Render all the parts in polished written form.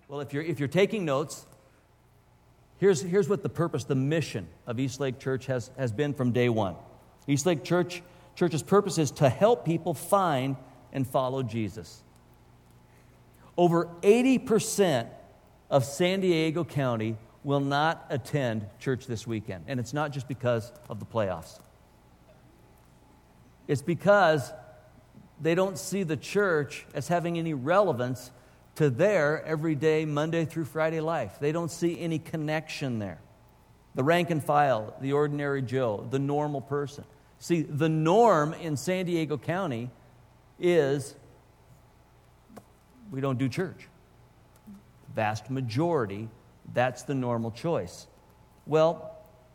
Well, if you're taking notes, here's what the purpose, the mission of Eastlake Church has been from day one. Eastlake Church's purpose is to help people find and follow Jesus. Over 80% of San Diego County will not attend church this weekend. And it's not just because of the playoffs. It's because they don't see the church as having any relevance to their everyday Monday through Friday life. They don't see any connection there. The rank and file, the ordinary Joe, the normal person. See, the norm in San Diego County is we don't do church. Vast majority, that's the normal choice. Well,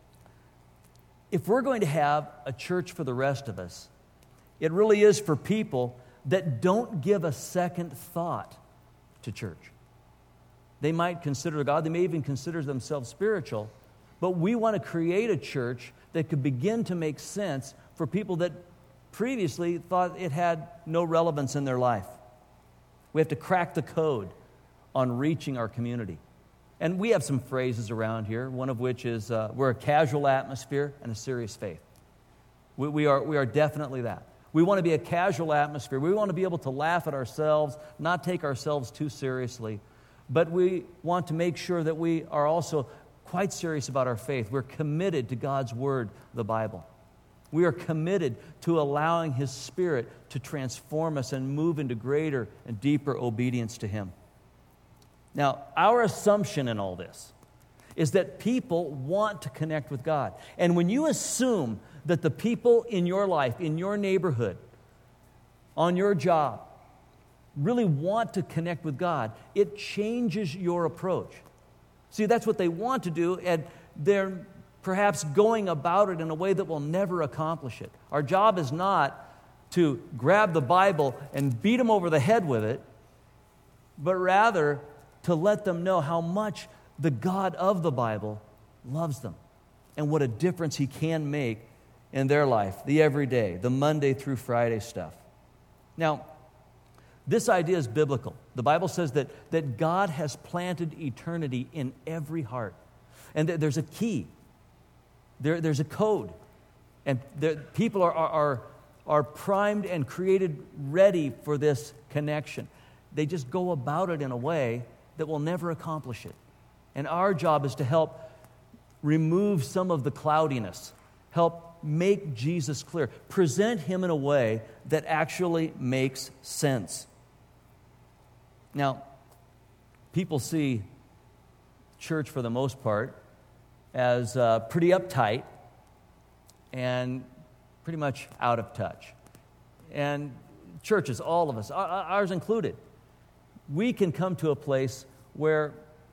if we're going to have a church for the rest of us, it really is for people that don't give a second thought to church. They might consider God, they may even consider themselves spiritual, but we want to create a church that could begin to make sense for people that previously thought it had no relevance in their life. We have to crack the code on reaching our community. And we have some phrases around here, one of which is we're a casual atmosphere and a serious faith. We are definitely that. We want to be a casual atmosphere. We want to be able to laugh at ourselves, not take ourselves too seriously. But we want to make sure that we are also quite serious about our faith. We're committed to God's Word, the Bible. We are committed to allowing His Spirit to transform us and move into greater and deeper obedience to Him. Now, our assumption in all this is that people want to connect with God. And when you assume that the people in your life, in your neighborhood, on your job, really want to connect with God, it changes your approach. See, that's what they want to do, and they're perhaps going about it in a way that will never accomplish it. Our job is not to grab the Bible and beat them over the head with it, but rather to let them know how much the God of the Bible loves them and what a difference He can make in their life, the everyday, the Monday through Friday stuff. Now, this idea is biblical. The Bible says that God has planted eternity in every heart. And there's a key. There's a code. And people are primed and created ready for this connection. They just go about it in a way that will never accomplish it. And our job is to help remove some of the cloudiness, help make Jesus clear, present Him in a way that actually makes sense. Now, people see church for the most part as pretty uptight and pretty much out of touch. And churches, all of us, ours included, we can come to a place where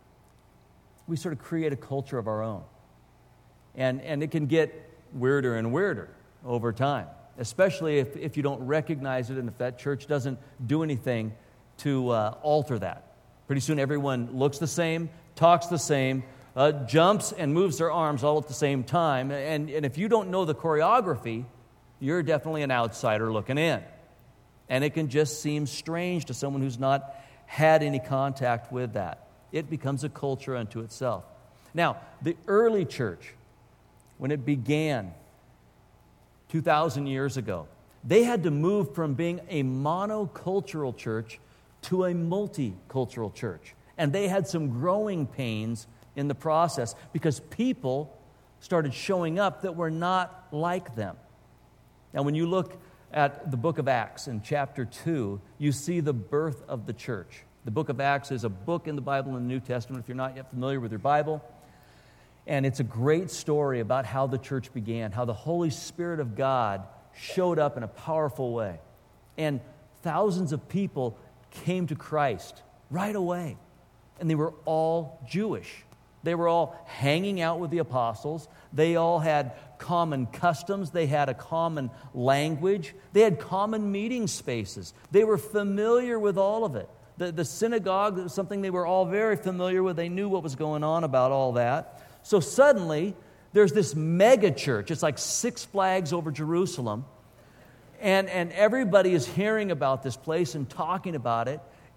we sort of create a culture of our own. And it can get weirder and weirder over time, especially if you don't recognize it and if that church doesn't do anything to alter that. Pretty soon everyone looks the same, talks the same, jumps and moves their arms all at the same time. And if you don't know the choreography, you're definitely an outsider looking in. And it can just seem strange to someone who's not had any contact with that. It becomes a culture unto itself. Now, the early church, when it began 2,000 years ago, they had to move from being a monocultural church to a multicultural church. And they had some growing pains in the process because people started showing up that were not like them. Now, when you look at the book of Acts in chapter 2, you see the birth of the church. The book of Acts is a book in the Bible in the New Testament, if you're not yet familiar with your Bible. And it's a great story about how the church began, how the Holy Spirit of God showed up in a powerful way. And thousands of people came to Christ right away. And they were all Jewish. They were all hanging out with the apostles. They all had common customs. They had a common language. They had common meeting spaces. They were familiar with all of it. The synagogue was something they were all very familiar with. They knew what was going on about all that. So suddenly, there's this mega church. It's like Six Flags over Jerusalem. And everybody is hearing about this place and talking about it.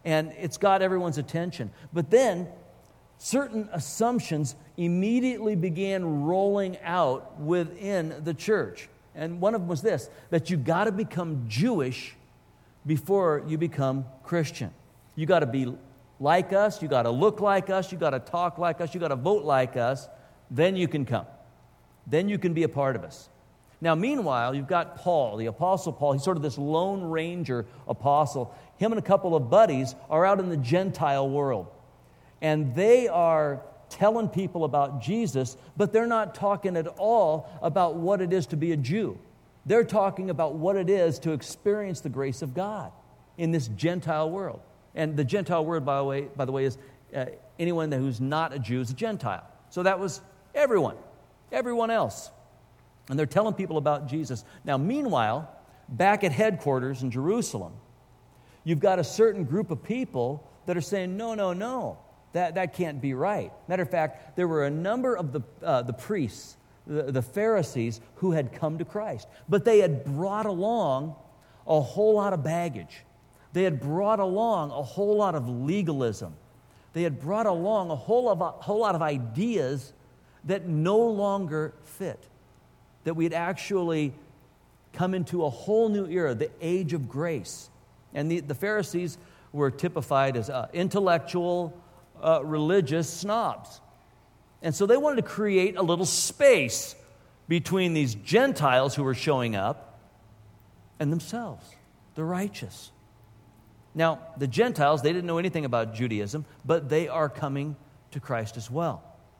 and it's got everyone's attention. But then certain assumptions immediately began rolling out within the church. And one of them was this, that you got to become Jewish before you become Christian. You got to be like us, you got to look like us, you got to talk like us, you got to vote like us, then you can come. Then you can be a part of us. Now, meanwhile, you've got Paul, the Apostle Paul. He's sort of this Lone Ranger apostle. Him and a couple of buddies are out in the Gentile world. And they are telling people about Jesus, but they're not talking at all about what it is to be a Jew. They're talking about what it is to experience the grace of God in this Gentile world. And the Gentile word, by the way, is anyone who's not a Jew is a Gentile. So that was everyone else. And they're telling people about Jesus. Now, meanwhile, back at headquarters in Jerusalem, you've got a certain group of people that are saying, no, that can't be right. Matter of fact, there were a number of the priests, the Pharisees, who had come to Christ. But they had brought along a whole lot of baggage. They had brought along a whole lot of legalism. They had brought along a whole lot of ideas that no longer fit. That we'd actually come into a whole new era, the age of grace. And the Pharisees were typified as intellectual, religious snobs. And so they wanted to create a little space between these Gentiles who were showing up and themselves, the righteous. Now, the Gentiles, they didn't know anything about Judaism, but they are coming to Christ as well.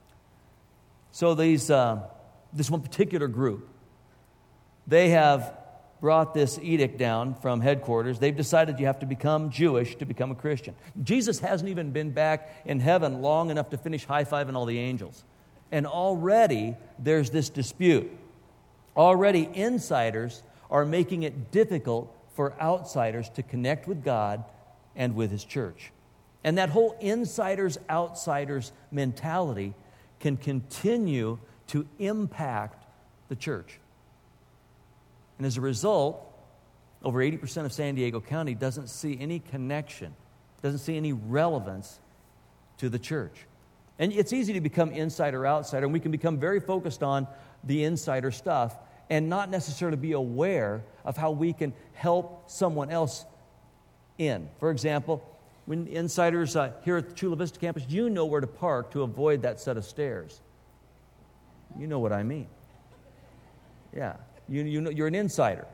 So this one particular group, they have brought this edict down from headquarters. They've decided you have to become Jewish to become a Christian. Jesus hasn't even been back in heaven long enough to finish high-fiving all the angels. And already there's this dispute. Already insiders are making it difficult for outsiders to connect with God and with His church. And that whole insiders-outsiders mentality can continue to impact the church. And as a result, over 80% of San Diego County doesn't see any connection, doesn't see any relevance to the church. And it's easy to become insider-outsider, and we can become very focused on the insider stuff and not necessarily be aware of how we can help someone else in. For example, when insiders here at the Chula Vista campus, you know where to park to avoid that set of stairs. You know what I mean. Yeah, you know, you're an insider.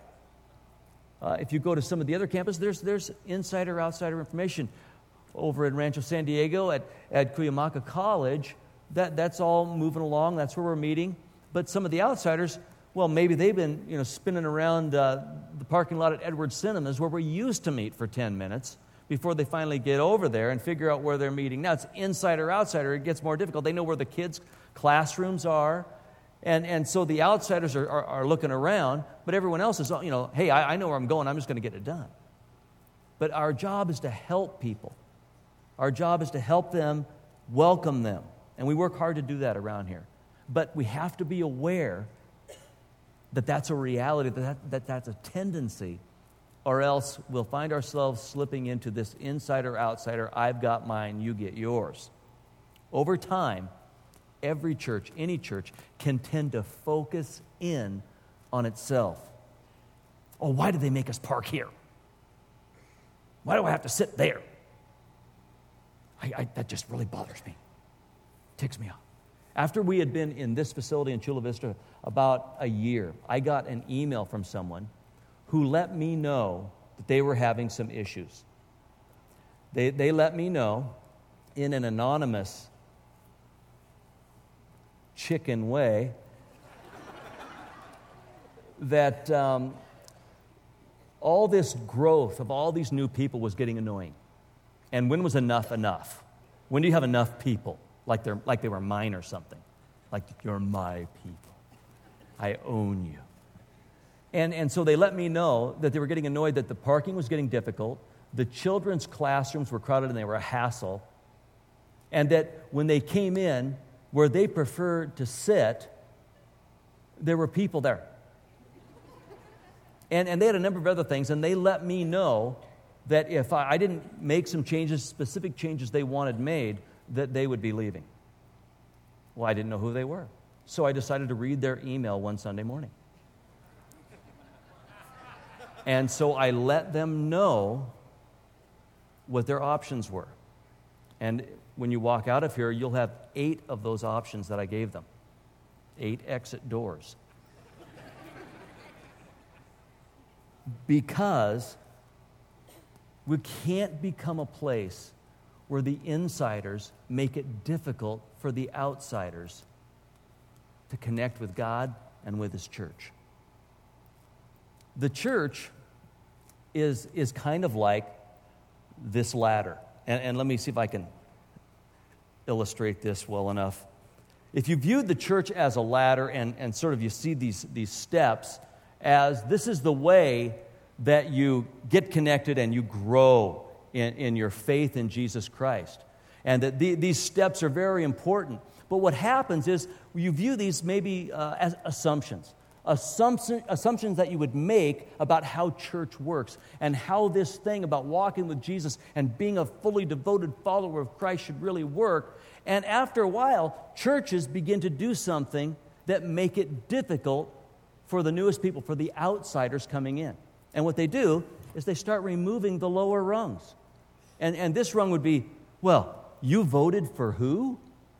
If you go to some of the other campuses, there's insider-outsider information. Over in Rancho San Diego at Cuyamaca College, that's all moving along. That's where we're meeting. But some of the outsiders, well, maybe they've been spinning around the parking lot at Edwards Cinemas where we used to meet for 10 minutes before they finally get over there and figure out where they're meeting. Now, it's insider-outsider. It gets more difficult. They know where the kids' classrooms are. And so the outsiders are looking around, but everyone else is, hey, I know where I'm going. I'm just going to get it done. But our job is to help people. Our job is to help them, welcome them. And we work hard to do that around here. But we have to be aware that that's a reality, that's a tendency, or else we'll find ourselves slipping into this insider-outsider, I've got mine, you get yours. Over time, every church, any church, can tend to focus in on itself. Oh, why did they make us park here? Why do I have to sit there? That just really bothers me. Ticks me off. After we had been in this facility in Chula Vista about a year, I got an email from someone who let me know that they were having some issues. They let me know in an anonymous chicken way that all this growth of all these new people was getting annoying. And when was enough enough? When do you have enough people? Like they were mine or something. Like, you're my people. I own you. And so they let me know that they were getting annoyed that the parking was getting difficult, the children's classrooms were crowded and they were a hassle, and that when they came in, where they preferred to sit, there were people there. And they had a number of other things, and they let me know that if I didn't make some changes, specific changes they wanted made, that they would be leaving. Well, I didn't know who they were. So I decided to read their email one Sunday morning. And so I let them know what their options were. And when you walk out of here, you'll have 8 of those options that I gave them. 8 exit doors. Because we can't become a place where the insiders make it difficult for the outsiders to connect with God and with His church. The church is kind of like this ladder. And let me see if I can illustrate this well enough. If you viewed the church as a ladder and sort of you see these steps as this is the way that you get connected and you grow in your faith in Jesus Christ. And that these steps are very important. But what happens is you view these maybe as assumptions that you would make about how church works and how this thing about walking with Jesus and being a fully devoted follower of Christ should really work. And after a while, churches begin to do something that make it difficult for the newest people, for the outsiders coming in. And what they do is they start removing the lower rungs. And this rung would be, well, you voted for who?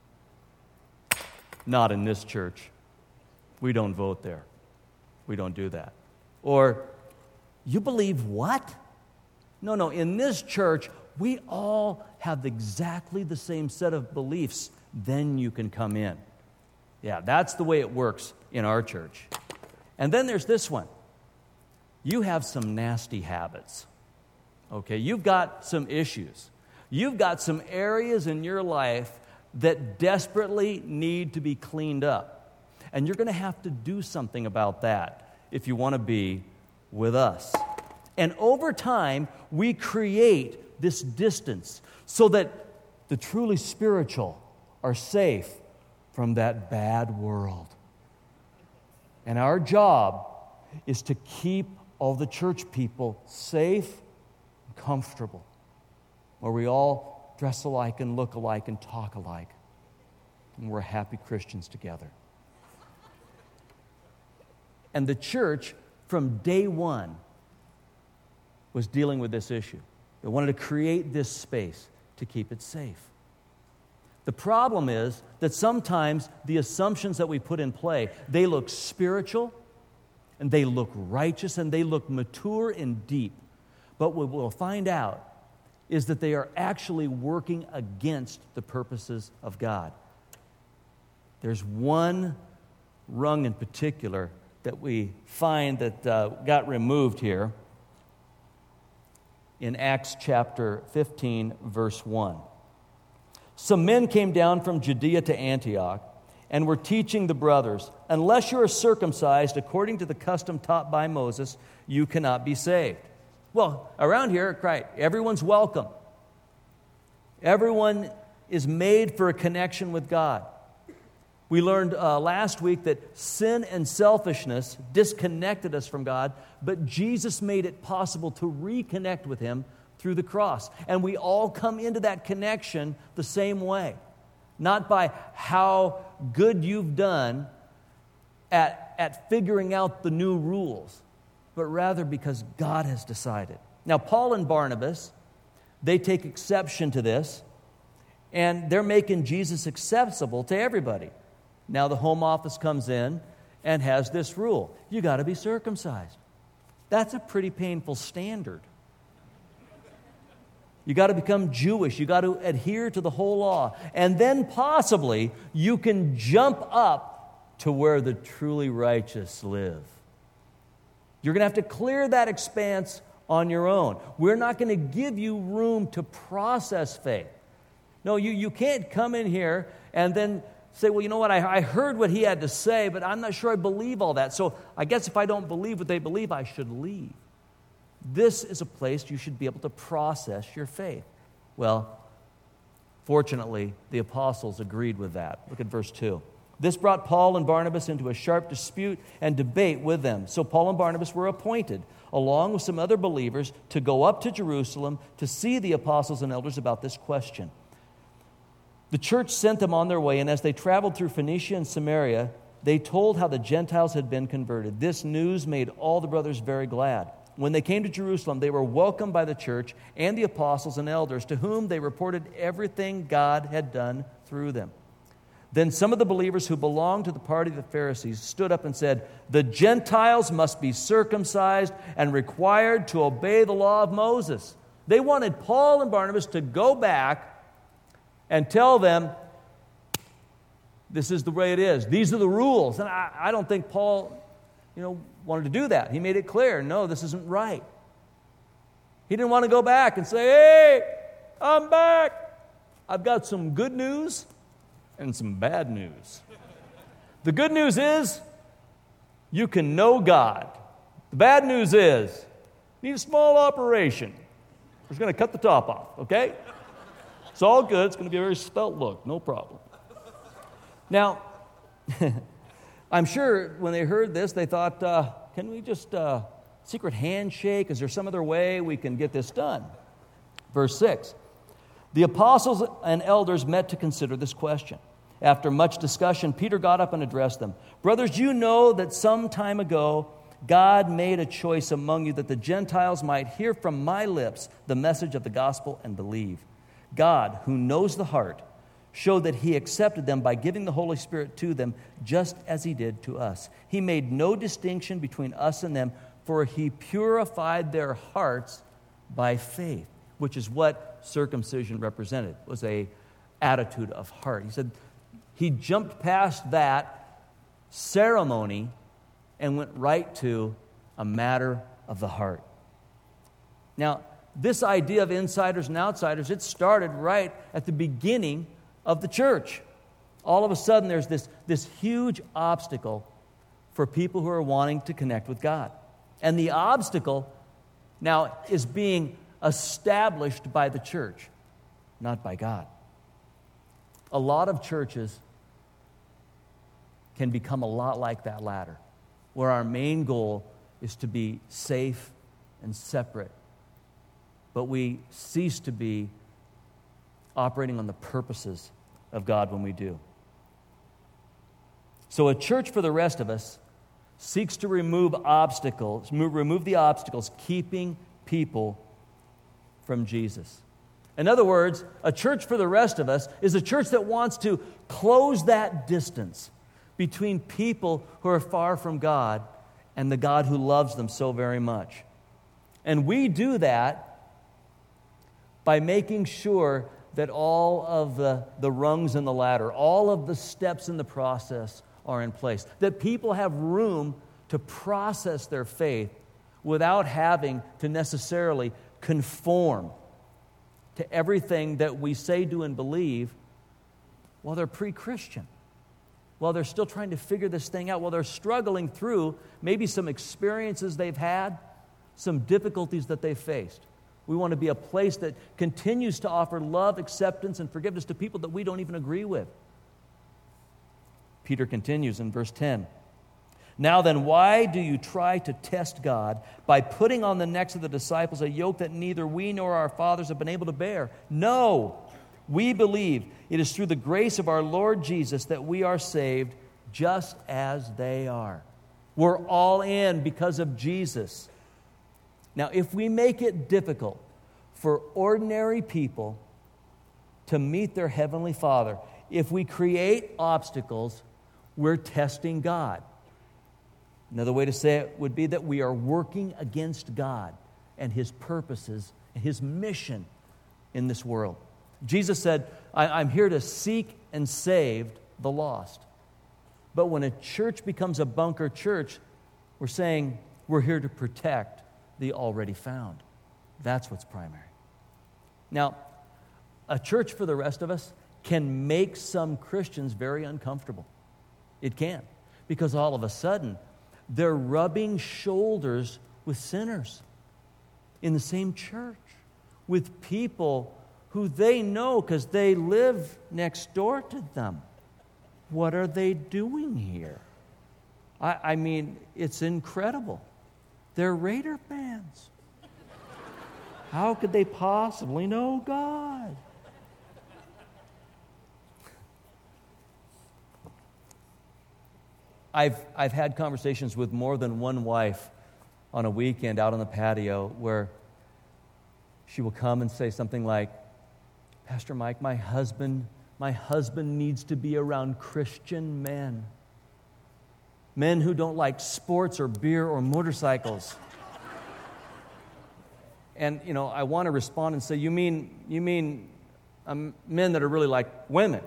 Not in this church. We don't vote there. We don't do that. Or, you believe what? No, in this church, we all have exactly the same set of beliefs. Then you can come in. Yeah, that's the way it works in our church. And then there's this one. You have some nasty habits. Okay, you've got some issues. You've got some areas in your life that desperately need to be cleaned up. And you're going to have to do something about that if you want to be with us. And over time, we create this distance so that the truly spiritual are safe from that bad world. And our job is to keep all the church people safe and comfortable, where we all dress alike and look alike and talk alike, and we're happy Christians together. And the church, from day one, was dealing with this issue. They wanted to create this space to keep it safe. The problem is that sometimes the assumptions that we put in play, they look spiritual, and they look righteous, and they look mature and deep. But what we'll find out is that they are actually working against the purposes of God. There's one rung in particular that we find that got removed here in Acts chapter 15, verse 1. Some men came down from Judea to Antioch and were teaching the brothers, unless you are circumcised according to the custom taught by Moses, you cannot be saved. Well, around here, right, everyone's welcome. Everyone is made for a connection with God. We learned last week that sin and selfishness disconnected us from God, but Jesus made it possible to reconnect with Him through the cross. And we all come into that connection the same way. Not by how good you've done at figuring out the new rules, but rather because God has decided. Now, Paul and Barnabas, they take exception to this, and they're making Jesus accessible to everybody. Now the home office comes in and has this rule. You got to be circumcised. That's a pretty painful standard. You got to become Jewish. You got to adhere to the whole law. And then possibly you can jump up to where the truly righteous live. You're going to have to clear that expanse on your own. We're not going to give you room to process faith. No, you can't come in here and then say, well, you know what, I heard what he had to say, but I'm not sure I believe all that. So I guess if I don't believe what they believe, I should leave. This is a place you should be able to process your faith. Well, fortunately, the apostles agreed with that. Look at verse 2. This brought Paul and Barnabas into a sharp dispute and debate with them. So Paul and Barnabas were appointed, along with some other believers, to go up to Jerusalem to see the apostles and elders about this question. The church sent them on their way, and as they traveled through Phoenicia and Samaria, they told how the Gentiles had been converted. This news made all the brothers very glad. When they came to Jerusalem, they were welcomed by the church and the apostles and elders, to whom they reported everything God had done through them. Then some of the believers who belonged to the party of the Pharisees stood up and said, "The Gentiles must be circumcised and required to obey the law of Moses." They wanted Paul and Barnabas to go back and tell them, this is the way it is. These are the rules. And I don't think Paul, wanted to do that. He made it clear, no, this isn't right. He didn't want to go back and say, "Hey, I'm back. I've got some good news and some bad news." The good news is you can know God. The bad news is you need a small operation. We're just going to cut the top off, okay? It's all good. It's going to be a very svelte look. No problem. Now, I'm sure when they heard this, they thought, can we just secret handshake? Is there some other way we can get this done? Verse 6. The apostles and elders met to consider this question. After much discussion, Peter got up and addressed them. "Brothers, you know that some time ago God made a choice among you that the Gentiles might hear from my lips the message of the gospel and believe. God, who knows the heart, showed that he accepted them by giving the Holy Spirit to them, just as he did to us. He made no distinction between us and them, for he purified their hearts by faith," which is what circumcision represented, was a attitude of heart. He said he jumped past that ceremony and went right to a matter of the heart. Now, this idea of insiders and outsiders, it started right at the beginning of the church. All of a sudden, there's this huge obstacle for people who are wanting to connect with God. And the obstacle now is being established by the church, not by God. A lot of churches can become a lot like that ladder, where our main goal is to be safe and separate, but we cease to be operating on the purposes of God when we do. So a church for the rest of us seeks to remove the obstacles keeping people from Jesus. In other words, a church for the rest of us is a church that wants to close that distance between people who are far from God and the God who loves them so very much. And we do that by making sure that all of the rungs in the ladder, all of the steps in the process are in place, that people have room to process their faith without having to necessarily conform to everything that we say, do, and believe while they're pre-Christian, while they're still trying to figure this thing out, while they're struggling through maybe some experiences they've had, some difficulties that they've faced. We want to be a place that continues to offer love, acceptance, and forgiveness to people that we don't even agree with. Peter continues in verse 10. "Now then, why do you try to test God by putting on the necks of the disciples a yoke that neither we nor our fathers have been able to bear? No, we believe it is through the grace of our Lord Jesus that we are saved, just as they are." We're all in because of Jesus. Now, if we make it difficult for ordinary people to meet their Heavenly Father, if we create obstacles, we're testing God. Another way to say it would be that we are working against God and His purposes and His mission in this world. Jesus said, I'm here to seek and save the lost. But when a church becomes a bunker church, we're saying we're here to protect the already found. That's what's primary. Now, a church for the rest of us can make some Christians very uncomfortable. It can. Because all of a sudden, they're rubbing shoulders with sinners in the same church, with people who they know because they live next door to them. what are they doing here? I mean, it's incredible. They're Raider fans. How could they possibly know God? I've had conversations with more than one wife on a weekend out on the patio where she will come and say something like, Pastor Mike, my husband needs to be around Christian men. Men who don't like sports or beer or motorcycles. And, I want to respond and say, you mean men that are really like women?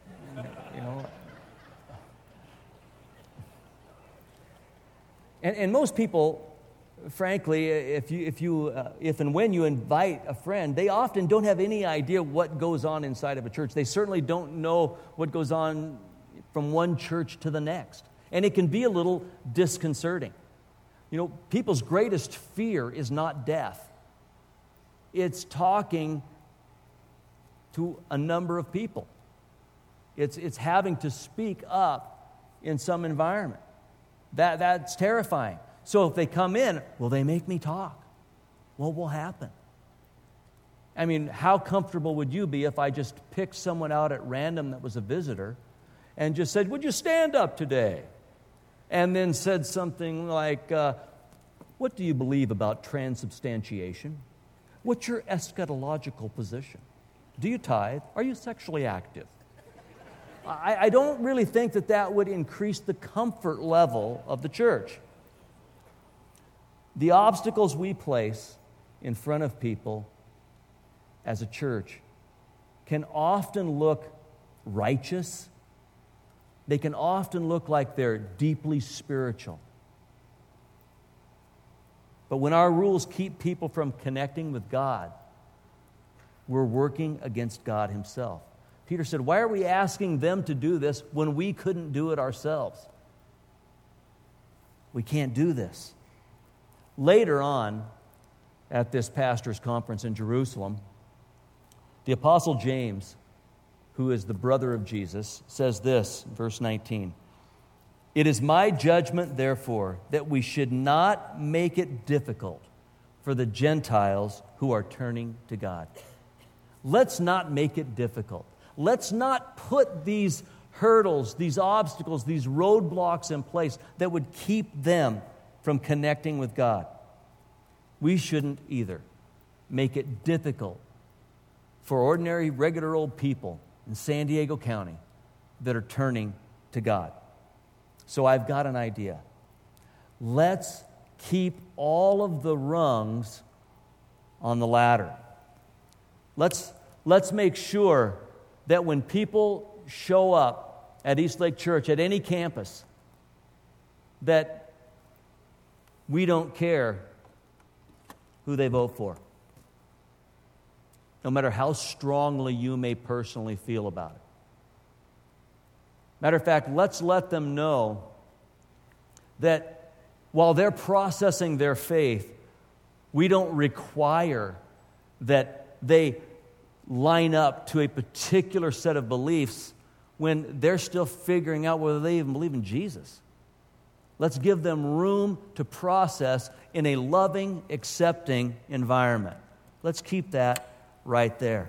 And most people, frankly, if and when you invite a friend, they often don't have any idea what goes on inside of a church. They certainly don't know what goes on from one church to the next. And it can be a little disconcerting. People's greatest fear is not death. It's talking to a number of people. It's having to speak up in some environment. That's terrifying. So if they come in, will they make me talk? What will happen? I mean, how comfortable would you be if I just picked someone out at random that was a visitor and just said, would you stand up today? And then said something like, what do you believe about transubstantiation? What's your eschatological position? Do you tithe? Are you sexually active? I don't really think that would increase the comfort level of the church. The obstacles we place in front of people as a church can often look righteous. They can often look like they're deeply spiritual. But when our rules keep people from connecting with God, we're working against God Himself. Peter said, why are we asking them to do this when we couldn't do it ourselves? We can't do this. Later on, at this pastor's conference in Jerusalem, the Apostle James, who is the brother of Jesus, says this, verse 19, it is my judgment, therefore, that we should not make it difficult for the Gentiles who are turning to God. Let's not make it difficult. Let's not put these hurdles, these obstacles, these roadblocks in place that would keep them from connecting with God. We shouldn't either make it difficult for ordinary, regular old people in San Diego County that are turning to God. So I've got an idea. Let's keep all of the rungs on the ladder. Let's make sure that when people show up at Eastlake Church, at any campus, that we don't care who they vote for, no matter how strongly you may personally feel about it. Matter of fact, let's let them know that while they're processing their faith, we don't require that they line up to a particular set of beliefs when they're still figuring out whether they even believe in Jesus. Let's give them room to process in a loving, accepting environment. Let's keep that right there.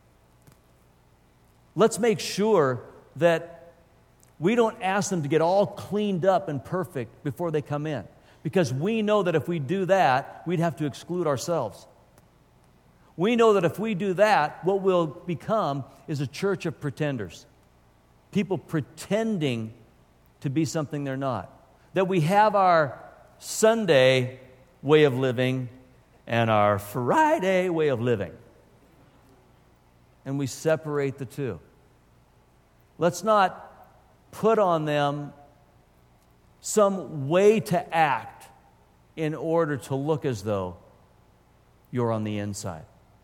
Let's make sure that we don't ask them to get all cleaned up and perfect before they come in, because we know that if we do that, we'd have to exclude ourselves. We know that if we do that, what we'll become is a church of pretenders. People pretending to be something they're not. That we have our Sunday way of living and our Friday way of living. And we separate the two. Let's not put on them some way to act in order to look as though you're on the inside.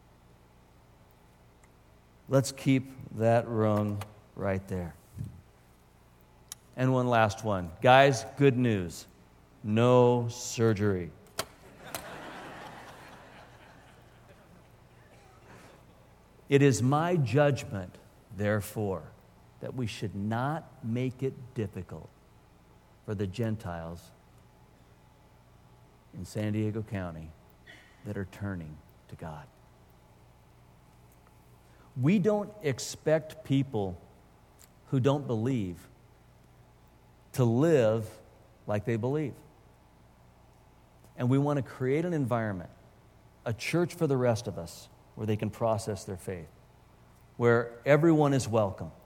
Let's keep that rung right there. And one last one. Guys, good news. No surgery. It is my judgment, therefore, that we should not make it difficult for the Gentiles in San Diego County that are turning to God. We don't expect people who don't believe to live like they believe. And we want to create an environment, a church for the rest of us, where they can process their faith, where everyone is welcome,